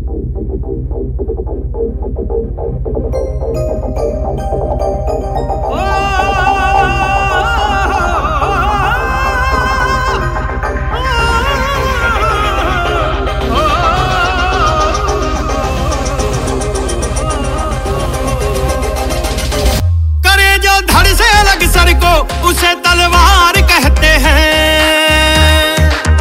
Sir को उसे तलवार कहते हैं,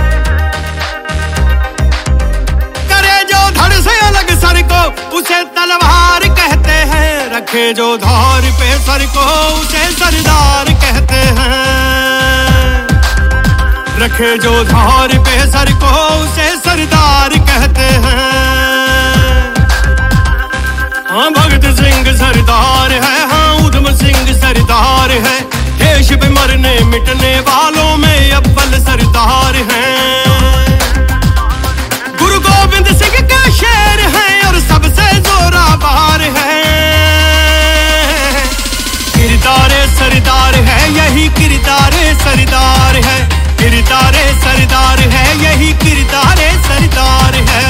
करे जो धड़ से अलग सर को उसे तलवार कहते हैं, रखे जो धार पे सर को उसे सरदार कहते हैं, रखे जो धार पे सर को उसे सरदार कहते हैं। हाँ भगत सिंह सरदार है, हाँ उधम सिंह सरदार है, देश पे मरने मिटने वालों में अव्वल सरदार हैं। गुरु गोविंद सिंह के शेर हैं और सबसे जोरावर हैं। किरदारे सरदार है यही किरदारे सरदार है, किरदारे सरदार है यही किरदारे सरदार है।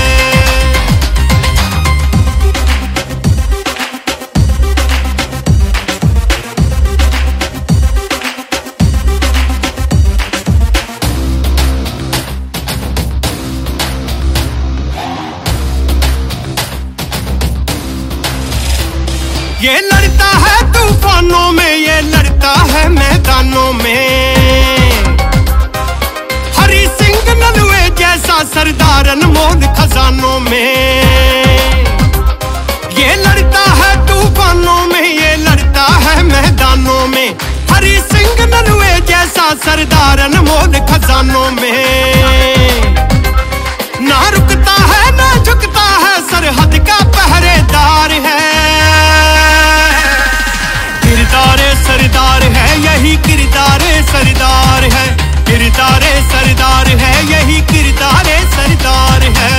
ये लड़ता है तूफानों में, ये लड़ता है मैदानों में, हरी सिंह नलवे जैसा सरदार अनमोल खजानों में। ये लड़ता है तूफानों में, ये लड़ता है मैदानों में, हरी सिंह नलवे जैसा सरदार अनमोल खजानों में। ना रुकता है ना झुकता है, सरहद का पहरेदार है। किरदारे सरदार है यही किरदारे सरदार है, किरदारे सरदार है यही किरदारे सरदार है।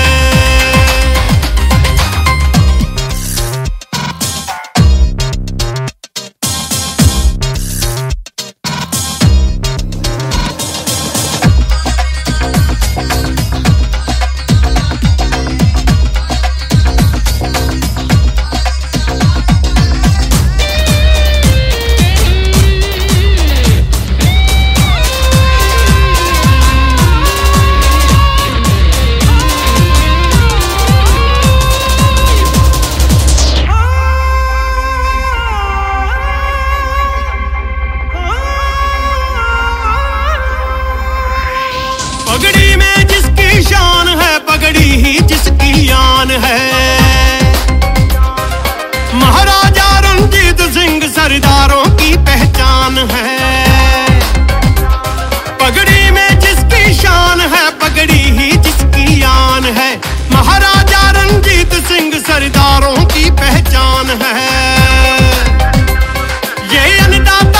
पगड़ी में जिसकी शान है, पगड़ी ही जिसकी आन है। महाराजा रणजीत सिंह सरदारों की पहचान है। पगड़ी में जिसकी शान है, पगड़ी ही जिसकी आन है। महाराजा रणजीत सिंह सरदारों की पहचान है। ये अन्नदाता